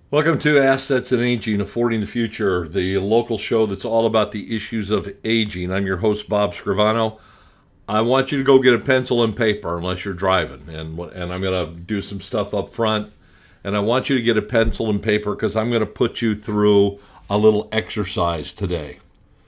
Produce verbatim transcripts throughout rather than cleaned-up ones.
Welcome to Assets and Aging, Affording the Future, the local show that's all about the issues of aging. I'm your host, Bob Scrivano. I want you to go get a pencil and paper unless you're driving, and and I'm going to do some stuff up front. And I want you to get a pencil and paper because I'm going to put you through a little exercise today.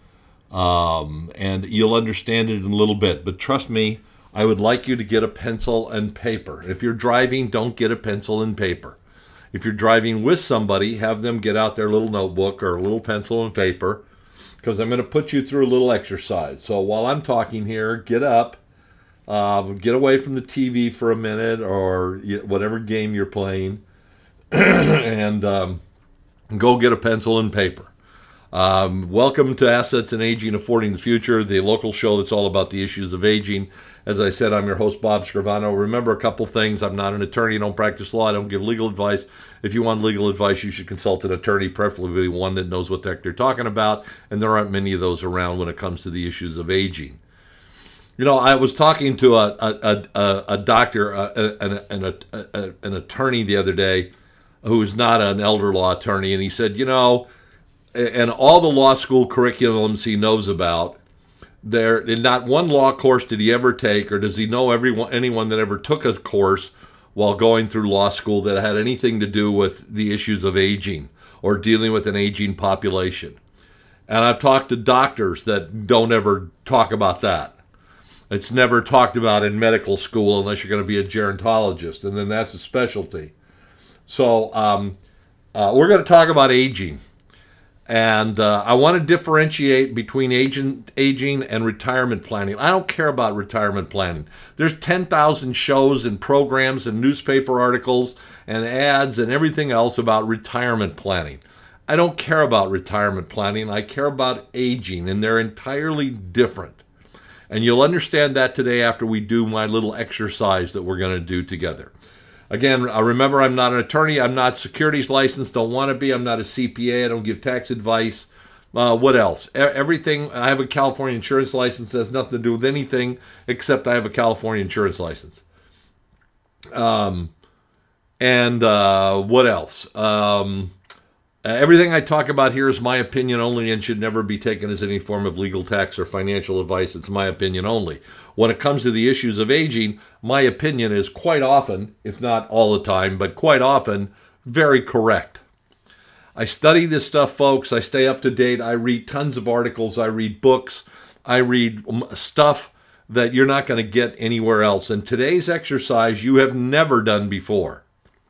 Um, and you'll understand it in a little bit, but trust me, I would like you to get a pencil and paper. If you're driving, don't get a pencil and paper. If you're driving with somebody, have them get out their little notebook or a little pencil and paper, because I'm going to put you through a little exercise. So while I'm talking here, get up, uh, get away from the T V for a minute or whatever game you're playing, and um, go get a pencil and paper. Um, welcome to Assets and Aging, Affording the Future, the local show that's all about the issues of aging. As I said, I'm your host, Bob Scrivano. Remember a couple things. I'm not an attorney. I don't practice law. I don't give legal advice. If you want legal advice, you should consult an attorney, preferably one that knows what the heck they're talking about, and there aren't many of those around when it comes to the issues of aging. You know, I was talking to a a, a, a doctor, a, an, an, a, an attorney the other day who's not an elder law attorney, and he said, you know, and all the law school curriculums he knows about, there, in not one law course did he ever take, or does he know everyone, anyone that ever took a course while going through law school that had anything to do with the issues of aging or dealing with an aging population. And I've talked to doctors that don't ever talk about that. It's never talked about in medical school unless you're going to be a gerontologist, and then that's a specialty. So um, uh, we're going to talk about aging. And uh, I want to differentiate between aging, aging and retirement planning. I don't care about retirement planning. There's ten thousand shows and programs and newspaper articles and ads and everything else about retirement planning. I don't care about retirement planning. I care about aging, and they're entirely different. And you'll understand that today after we do my little exercise that we're going to do together. Again, remember, I'm not an attorney. I'm not securities licensed. Don't want to be. I'm not a C P A. I don't give tax advice. Uh, what else? E- everything. I have a California insurance license. That has nothing to do with anything except I have a California insurance license. Um, and uh, what else? Um, everything I talk about here is my opinion only and should never be taken as any form of legal, tax, or financial advice. It's my opinion only. When it comes to the issues of aging, my opinion is quite often, if not all the time, but quite often, very correct. I study this stuff, folks. I stay up to date. I read tons of articles. I read books. I read stuff that you're not going to get anywhere else. And today's exercise you have never done before.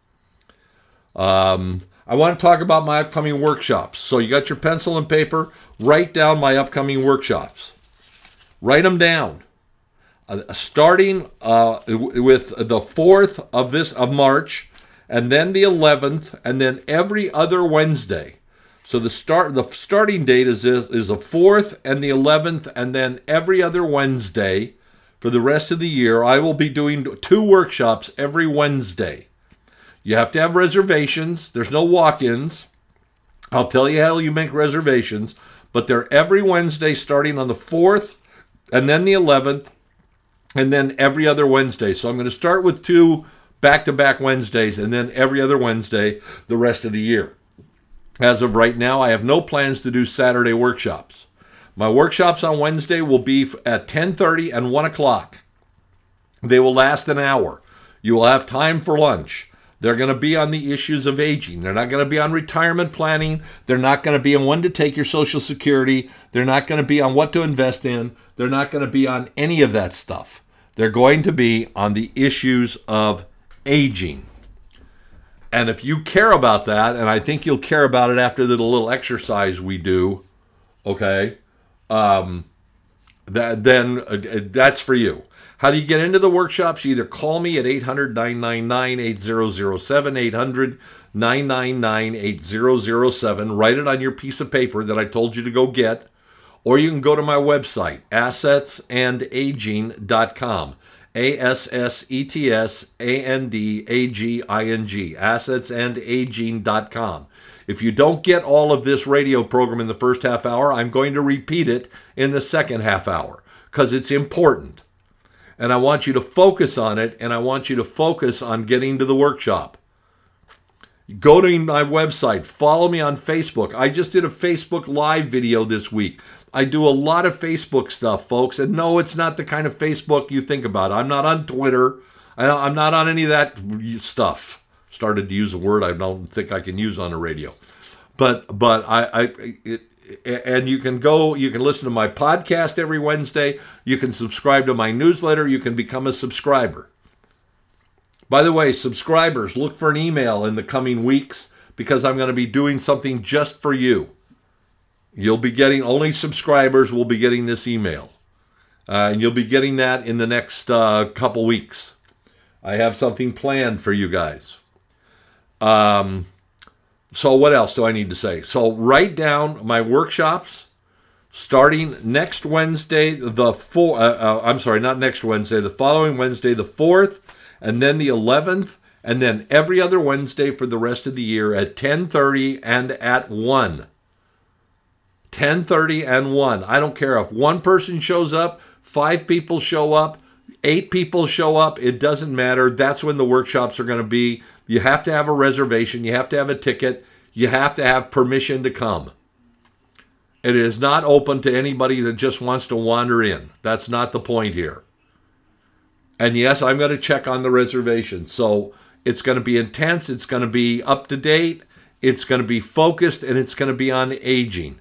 Um, I want to talk about my upcoming workshops. So you got your pencil and paper. Write down my upcoming workshops. Write them down. Uh, starting uh, with the fourth of this of March, and then the eleventh, and then every other Wednesday. So the start the starting date is is, is the fourth and the eleventh, and then every other Wednesday for the rest of the year. I will be doing two workshops every Wednesday. You have to have reservations. There's no walk-ins. I'll tell you how you make reservations, but they're every Wednesday starting on the fourth, and then the eleventh. And then every other Wednesday. So I'm going to start with two back-to-back Wednesdays and then every other Wednesday the rest of the year. As of right now, I have no plans to do Saturday workshops. My workshops on Wednesday will be at ten thirty and one o'clock. They will last an hour. You will have time for lunch. They're going to be on the issues of aging. They're not going to be on retirement planning. They're not going to be on when to take your Social Security. They're not going to be on what to invest in. They're not going to be on any of that stuff. They're going to be on the issues of aging. And if you care about that, and I think you'll care about it after the little exercise we do, okay, um, that, then uh, that's for you. How do you get into the workshops? You either call me at eight hundred, nine nine nine, eight zero zero seven, eight hundred, nine nine nine, eight zero zero seven. Write it on your piece of paper that I told you to go get. Or you can go to my website, assets and aging dot com. A S S E T S A N D A G I N G, assets and aging dot com. If you don't get all of this radio program in the first half hour, I'm going to repeat it in the second half hour because it's important. And I want you to focus on it, and I want you to focus on getting to the workshop. Go to my website. Follow me on Facebook. I just did a Facebook Live video this week. I do a lot of Facebook stuff, folks. And no, it's not the kind of Facebook you think about. I'm not on Twitter. I'm not on any of that stuff. Started to use a word I don't think I can use on the radio. But but I, I it, and you can go, you can listen to my podcast every Wednesday. You can subscribe to my newsletter. You can become a subscriber. By the way, subscribers, look for an email in the coming weeks because I'm going to be doing something just for you. You'll be getting, only subscribers will be getting this email. Uh, and you'll be getting that in the next uh, couple weeks. I have something planned for you guys. Um, so what else do I need to say? So write down my workshops starting next Wednesday, the four, uh, uh, I'm sorry, not next Wednesday, the following Wednesday, the fourth, and then the eleventh, and then every other Wednesday for the rest of the year at ten thirty and at one. ten thirty and one. I don't care if one person shows up, five people show up, eight people show up. It doesn't matter. That's when the workshops are going to be. You have to have a reservation. You have to have a ticket. You have to have permission to come. It is not open to anybody that just wants to wander in. That's not the point here. And yes, I'm going to check on the reservation. So it's going to be intense. It's going to be up to date. It's going to be focused, and it's going to be on aging.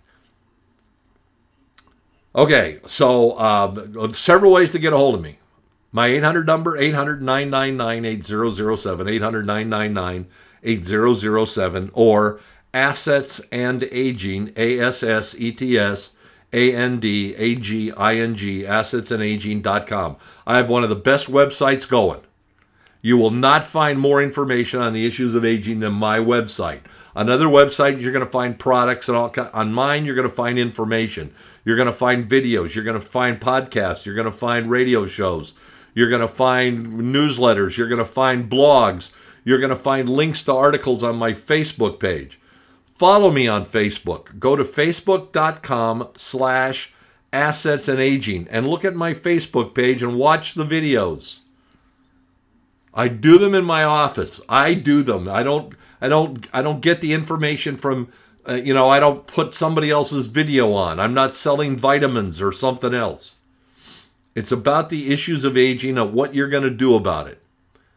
Okay, so uh, several ways to get a hold of me. My eight hundred number, eight hundred, nine nine nine, eight zero zero seven, eight hundred, nine nine nine, eight zero zero seven, or Assets and Aging, A S S E T S A N D A G I N G, assets and aging dot com. I have one of the best websites going. You will not find more information on the issues of aging than my website. On other websites, you're going to find products, and all. On mine, you're going to find information. You're going to find videos. You're going to find podcasts. You're going to find radio shows. You're going to find newsletters. You're going to find blogs. You're going to find links to articles on my Facebook page. Follow me on Facebook. Go to facebook.com slash assets and aging and look at my Facebook page and watch the videos. I do them in my office. I do them. I don't I don't I don't get the information from uh, you know, I don't put somebody else's video on. I'm not selling vitamins or something else. It's about the issues of aging and what you're going to do about it.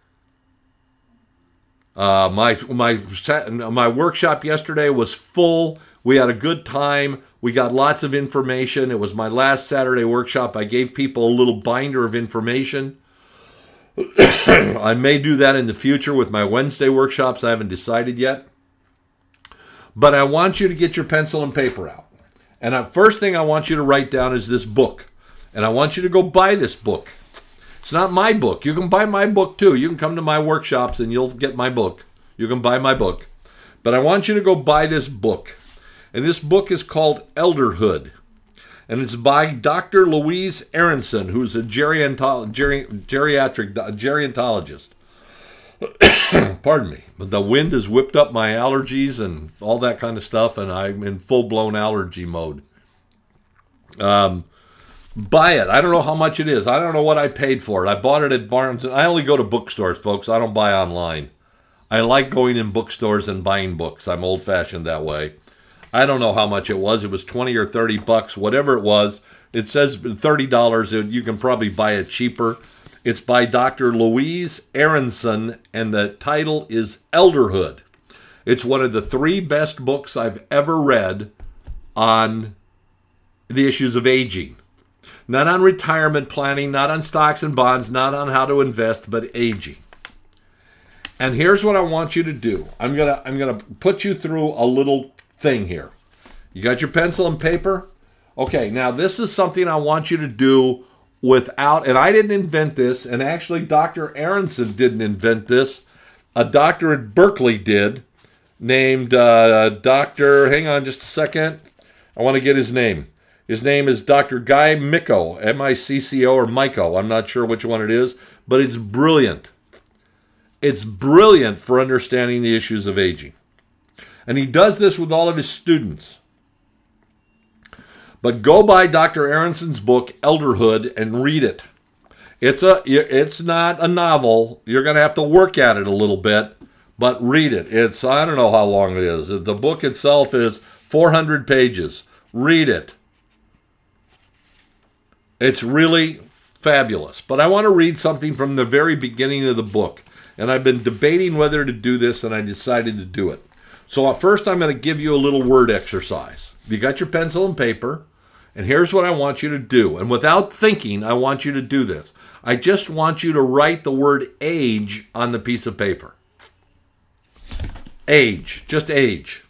Uh, my my my workshop yesterday was full. We had a good time. We got lots of information. It was my last Saturday workshop. I gave people a little binder of information. I may do that in the future with my Wednesday workshops. I haven't decided yet. But I want you to get your pencil and paper out. And the first thing I want you to write down is this book. And I want you to go buy this book. It's not my book. You can buy my book too. You can come to my workshops and you'll get my book. You can buy my book. But I want you to go buy this book. And this book is called Elderhood. And it's by Doctor Louise Aronson, who's a geriatric gerontologist. Pardon me. But the wind has whipped up my allergies and all that kind of stuff, and I'm in full-blown allergy mode. Um... Buy it. I don't know how much it is. I don't know what I paid for it. I bought it at Barnes. I only go to bookstores, folks. I don't buy online. I like going in bookstores and buying books. I'm old-fashioned that way. I don't know how much it was. It was twenty or thirty bucks, whatever it was. It says thirty dollars. You can probably buy it cheaper. It's by Doctor Louise Aronson, and the title is Elderhood. It's one of the three best books I've ever read on the issues of aging. Not on retirement planning, not on stocks and bonds, not on how to invest, but aging. And here's what I want you to do. I'm gonna I'm gonna put you through a little thing here. You got your pencil and paper? Okay, now this is something I want you to do without, and I didn't invent this, and actually Doctor Aronson didn't invent this. A doctor at Berkeley did, named uh, Doctor, hang on just a second. I want to get his name. His name is Doctor Guy Micco, M I C C O or Micco. I'm not sure which one it is, but it's brilliant. It's brilliant for understanding the issues of aging. And he does this with all of his students. But go buy Doctor Aronson's book, Elderhood, and read it. It's a, it's not a novel. You're going to have to work at it a little bit, but read it. It's, I don't know how long it is. The book itself is four hundred pages. Read it. It's really fabulous. But I want to read something from the very beginning of the book. And I've been debating whether to do this, and I decided to do it. So at first I'm going to give you a little word exercise. You got your pencil and paper, and here's what I want you to do. And without thinking, I want you to do this. I just want you to write the word age on the piece of paper. Age. Just age.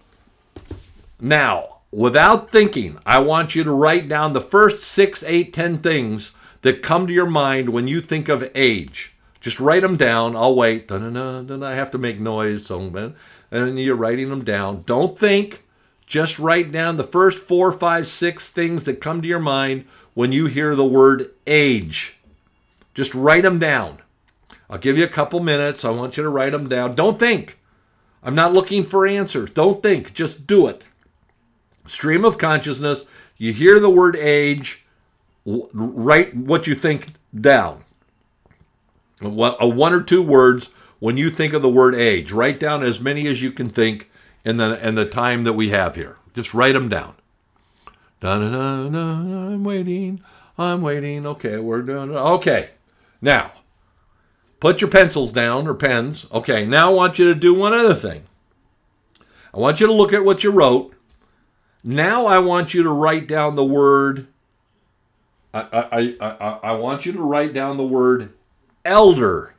Now, without thinking, I want you to write down the first six, eight, ten things that come to your mind when you think of age. Just write them down. I'll wait. Then I have to make noise. So, and you're writing them down. Don't think. Just write down the first four, five, six things that come to your mind when you hear the word age. Just write them down. I'll give you a couple minutes. I want you to write them down. Don't think. I'm not looking for answers. Don't think. Just do it. Stream of consciousness. You hear the word age. Write what you think down. What, a one or two words when you think of the word age. Write down as many as you can think in the in the time that we have here. Just write them down. Da-da-da-da, I'm waiting. I'm waiting. Okay, we're doing it. Okay. Now, put your pencils down or pens. Okay, now I want you to do one other thing. I want you to look at what you wrote. Now I want you to write down the word. I I I I want you to write down the word elder.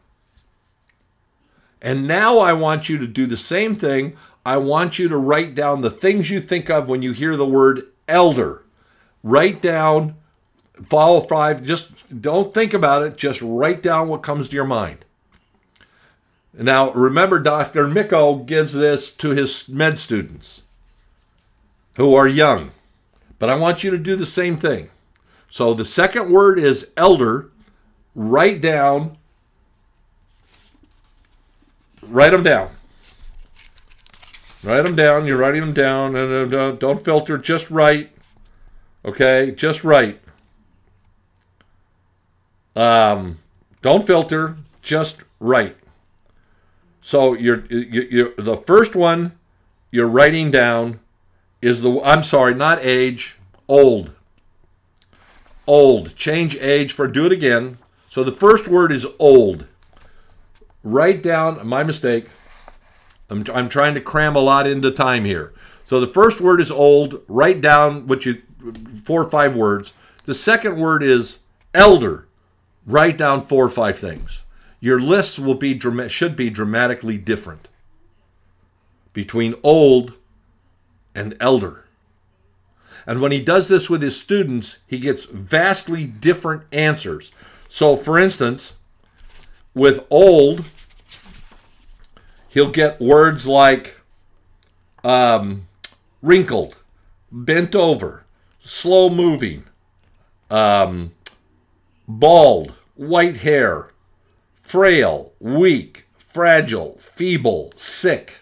And now I want you to do the same thing. I want you to write down the things you think of when you hear the word elder. Write down, follow five, just don't think about it. Just write down what comes to your mind. Now, remember, Doctor Micko gives this to his med students who are young. But I want you to do the same thing. So the second word is elder. Write down. Write them down. Write them down. You're writing them down. And uh, don't filter. Just write. Okay? Just write. Um, don't filter. Just write. So you're, you're, you're the first one you're writing down is the, I'm sorry, not age, old. Old. Change age for, do it again. So the first word is old. Write down, my mistake. I'm, I'm trying to cram a lot into time here. So the first word is old. Write down what you, four or five words. The second word is elder. Write down four or five things. Your list will be should be dramatically different between old and elder. And when he does this with his students, he gets vastly different answers. So, for instance, with old, he'll get words like um, wrinkled, bent over, slow moving, um, bald, white hair, frail, weak, fragile, feeble, sick.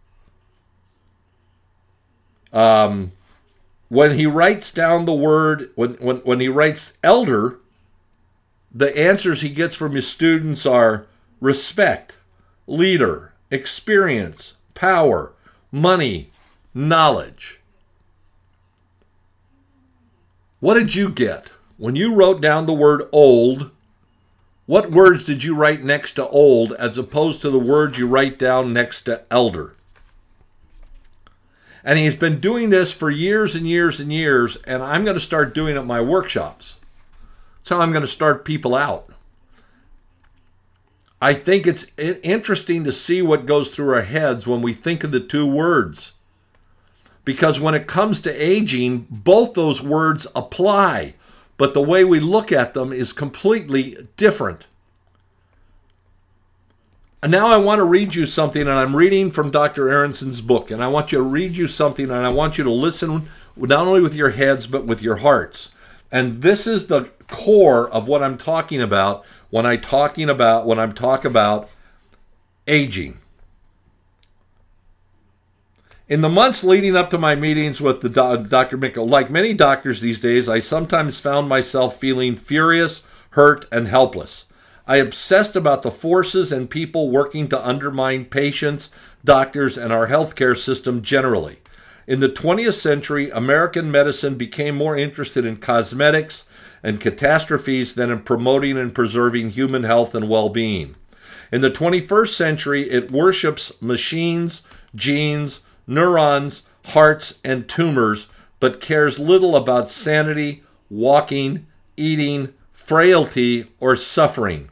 Um, when he writes down the word, when, when, when he writes elder, the answers he gets from his students are respect, leader, experience, power, money, knowledge. What did you get? When you wrote down the word old, what words did you write next to old as opposed to the words you write down next to elder? And he's been doing this for years and years and years, and I'm going to start doing it at my workshops. That's how I'm going to start people out. I think it's interesting to see what goes through our heads when we think of the two words. Because when it comes to aging, both those words apply, but the way we look at them is completely different. And now I want to read you something, and I'm reading from Doctor Aronson's book, and I want you to read you something, and I want you to listen not only with your heads, but with your hearts. And this is the core of what I'm talking about when I talking about when I'm talking about aging. In the months leading up to my meetings with the do- Doctor Micko, like many doctors these days, I sometimes found myself feeling furious, hurt, and helpless. I obsessed about the forces and people working to undermine patients, doctors, and our healthcare system generally. In the twentieth century, American medicine became more interested in cosmetics and catastrophes than in promoting and preserving human health and well-being. In the twenty-first century, it worships machines, genes, neurons, hearts, and tumors, but cares little about sanity, walking, eating, frailty, or suffering.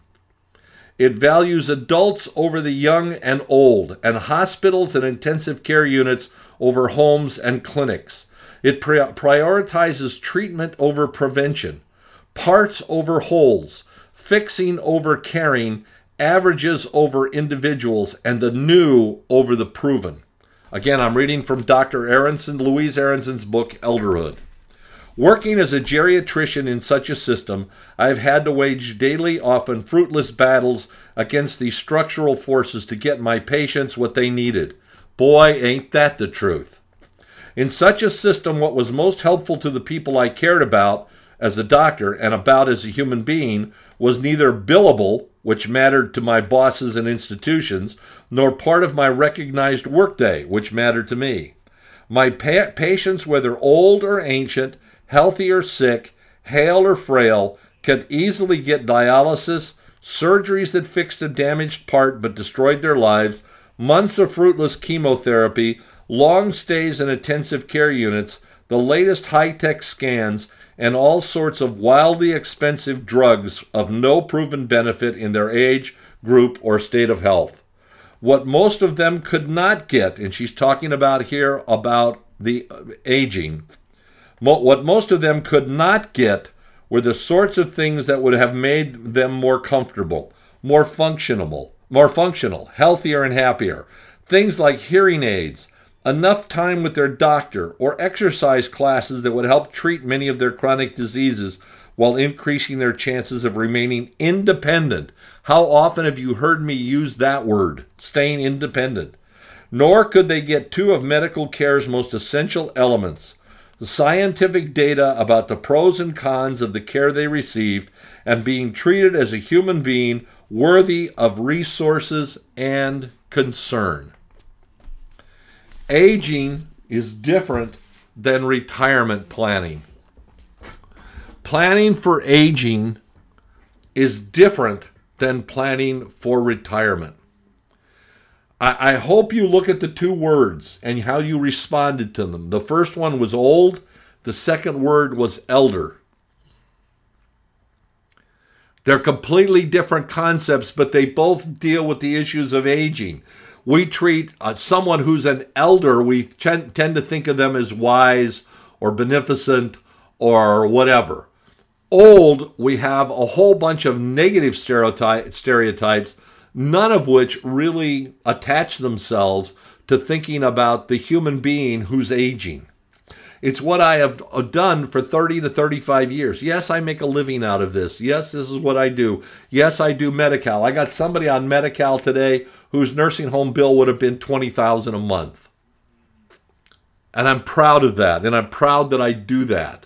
It values adults over the young and old, and hospitals and intensive care units over homes and clinics. It pri- prioritizes treatment over prevention, parts over wholes, fixing over caring, averages over individuals, and the new over the proven. Again, I'm reading from Doctor Aronson, Louise Aronson's book, Elderhood. Working as a geriatrician in such a system, I have had to wage daily, often fruitless battles against these structural forces to get my patients what they needed. Boy, ain't that the truth. In such a system, what was most helpful to the people I cared about as a doctor and about as a human being was neither billable, which mattered to my bosses and institutions, nor part of my recognized workday, which mattered to me. My pa- patients, whether old or ancient, healthy or sick, hale or frail, could easily get dialysis, surgeries that fixed a damaged part but destroyed their lives, months of fruitless chemotherapy, long stays in intensive care units, the latest high-tech scans, and all sorts of wildly expensive drugs of no proven benefit in their age, group, or state of health. What most of them could not get, and she's talking about here about the aging, what most of them could not get were the sorts of things that would have made them more comfortable, more functional, more functional, healthier and happier. Things like hearing aids, enough time with their doctor, or exercise classes that would help treat many of their chronic diseases while increasing their chances of remaining independent. How often have you heard me use that word, staying independent? Nor could they get two of medical care's most essential elements: the scientific data about the pros and cons of the care they received, and being treated as a human being worthy of resources and concern. Aging is different than retirement planning. Planning for aging is different than planning for retirement. I, I hope you look at the two words and how you responded to them. The first one was old. The second word was elder. They're completely different concepts, but they both deal with the issues of aging. We treat uh, someone who's an elder, we tend, tend to think of them as wise or beneficent or whatever. Old, we have a whole bunch of negative stereotype, stereotypes, none of which really attach themselves to thinking about the human being who's aging. It's what I have done for thirty to thirty-five years. Yes, I make a living out of this. Yes, this is what I do. Yes, I do Medi-Cal. I got somebody on Medi-Cal today whose nursing home bill would have been twenty thousand dollars a month. And I'm proud of that, and I'm proud that I do that.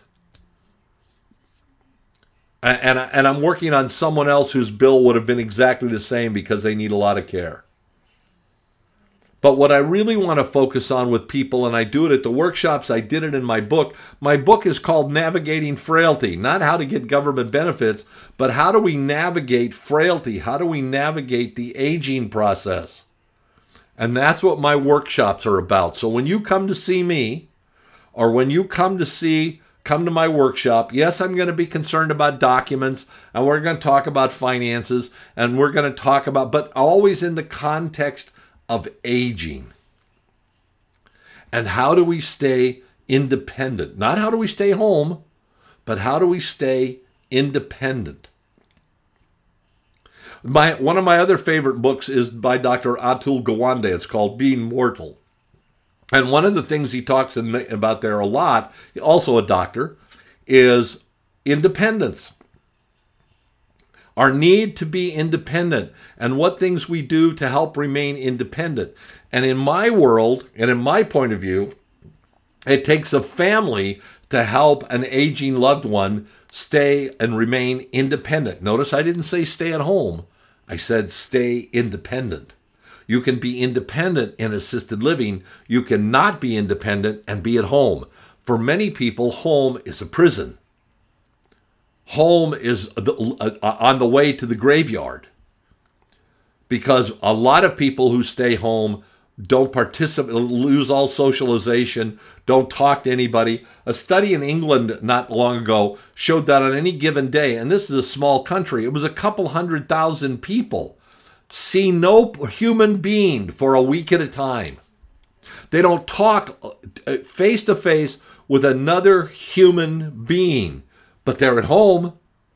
And, and, and I'm working on someone else whose bill would have been exactly the same because they need a lot of care. But what I really want to focus on with people, and I do it at the workshops, I did it in my book. My book is called Navigating Frailty, not how to get government benefits, but how do we navigate frailty? How do we navigate the aging process? And that's what my workshops are about. So when you come to see me, or when you come to see, come to my workshop, yes, I'm going to be concerned about documents, and we're going to talk about finances, and we're going to talk about, but always in the context of aging. And how do we stay independent? Not how do we stay home, but how do we stay independent? My one of my other favorite books is by Doctor Atul Gawande. It's called Being Mortal. And one of the things he talks about there a lot, also a doctor, is independence. Our need to be independent and what things we do to help remain independent. And in my world, and in my point of view, it takes a family to help an aging loved one stay and remain independent. Notice I didn't say stay at home. I said stay independent. You can be independent in assisted living. You cannot be independent and be at home. For many people, home is a prison. Home is on the way to the graveyard. Because a lot of people who stay home don't participate, lose all socialization, don't talk to anybody. A study in England not long ago showed that on any given day, and this is a small country, it was a couple hundred thousand people see no human being for a week at a time. They don't talk face to face with another human being, but they're at home,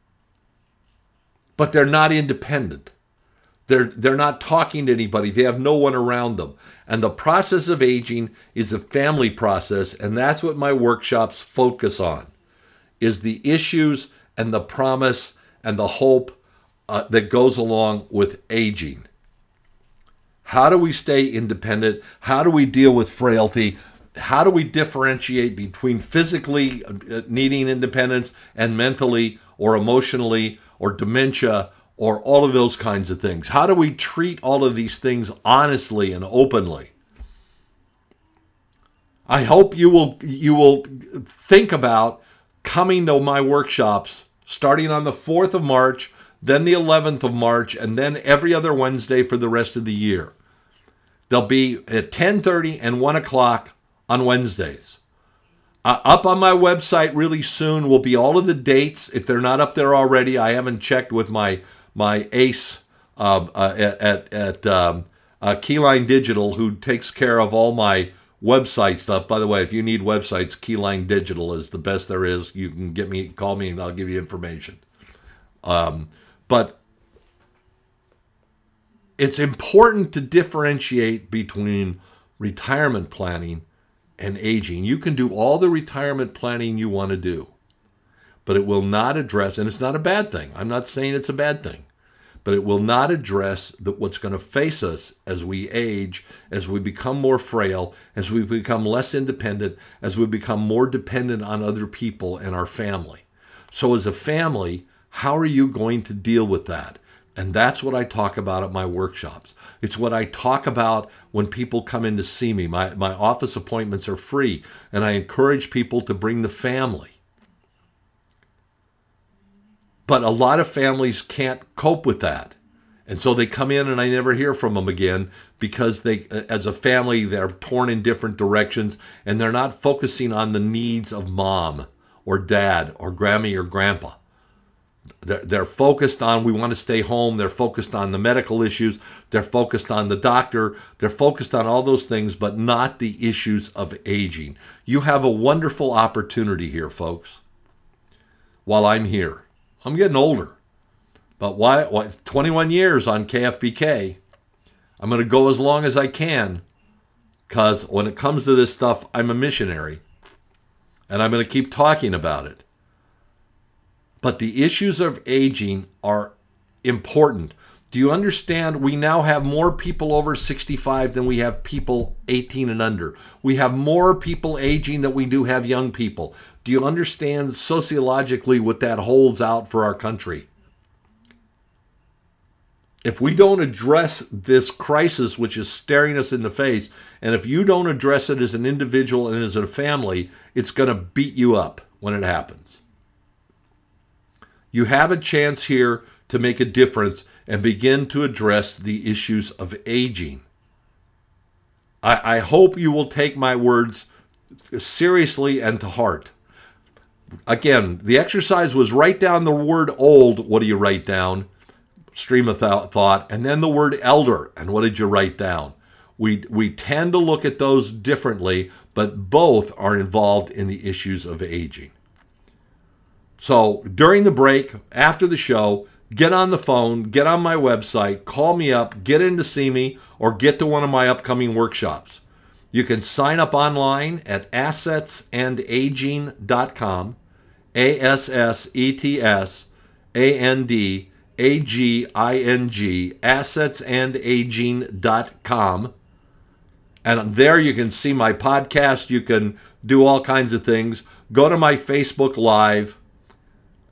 but they're not independent. They're, they're not talking to anybody. They have no one around them. And the process of aging is a family process, and that's what my workshops focus on, is the issues and the promise and the hope uh, that goes along with aging. How do we stay independent? How do we deal with frailty? How do we differentiate between physically needing independence and mentally or emotionally or dementia or all of those kinds of things? How do we treat all of these things honestly and openly? I hope you will you will think about coming to my workshops starting on the fourth of March, then the eleventh of March, and then every other Wednesday for the rest of the year. They'll be at ten thirty and one o'clock on Wednesdays. Uh, up on my website really soon will be all of the dates. If they're not up there already, I haven't checked with my my ace uh, uh, at, at, at um, uh, Keyline Digital, who takes care of all my website stuff. By the way, if you need websites, Keyline Digital is the best there is. You can get me, call me, and I'll give you information. Um, but it's important to differentiate between retirement planning and aging. You can do all the retirement planning you want to do, but it will not address, and it's not a bad thing. I'm not saying it's a bad thing, but it will not address the, what's going to face us as we age, as we become more frail, as we become less independent, as we become more dependent on other people and our family. So as a family, how are you going to deal with that? And that's what I talk about at my workshops. It's what I talk about when people come in to see me. My, my office appointments are free, and I encourage people to bring the family. But a lot of families can't cope with that. And so they come in and I never hear from them again because they, as a family, they're torn in different directions and they're not focusing on the needs of mom or dad or Grammy or grandpa. They're, they're focused on, we want to stay home. They're focused on the medical issues. They're focused on the doctor. They're focused on all those things, but not the issues of aging. You have a wonderful opportunity here, folks, while I'm here. I'm getting older, but why, why twenty-one years on K F B K, I'm going to go as long as I can, because when it comes to this stuff, I'm a missionary, and I'm going to keep talking about it. But the issues of aging are important. Do you understand? We now have more people over sixty-five than we have people eighteen and under. We have more people aging than we do have young people. Do you understand sociologically what that holds out for our country? If we don't address this crisis, which is staring us in the face, and if you don't address it as an individual and as a family, it's going to beat you up when it happens. You have a chance here to make a difference and begin to address the issues of aging. I, I hope you will take my words seriously and to heart. Again, the exercise was write down the word old. What do you write down? Stream of th- thought. And then the word elder. And what did you write down? We, we tend to look at those differently, but both are involved in the issues of aging. So during the break, after the show, get on the phone, get on my website, call me up, get in to see me, or get to one of my upcoming workshops. You can sign up online at assets and aging dot com, A S S E T S A N D A G I N G, assets and aging dot com. And there you can see my podcast. You can do all kinds of things. Go to my Facebook Live.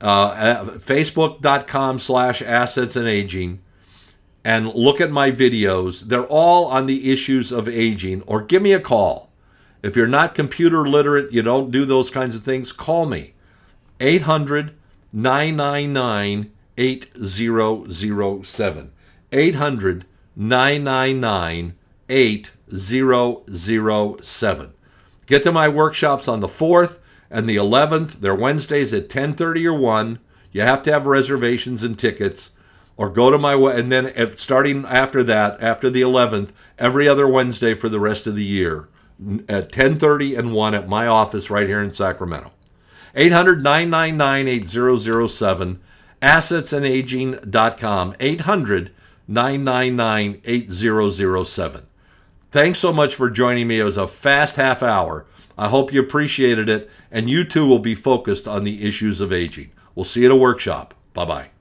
uh, facebook.com slash assets and aging, and look at my videos. They're all on the issues of aging, or give me a call. If you're not computer literate, you don't do those kinds of things, call me. eight hundred, nine nine nine, eight zero zero seven. eight hundred, nine nine nine, eight zero zero seven. Get to my workshops on the fourth and the eleventh. They're Wednesdays at ten thirty or one. You have to have reservations and tickets. Or go to my, and then if, starting after that, after the eleventh, every other Wednesday for the rest of the year at ten thirty and one at my office right here in Sacramento. eight hundred, nine nine nine, eight zero zero seven, assets and aging dot com, eight hundred, nine nine nine, eight zero zero seven. Thanks so much for joining me. It was a fast half hour. I hope you appreciated it, and you too will be focused on the issues of aging. We'll see you at a workshop. Bye-bye.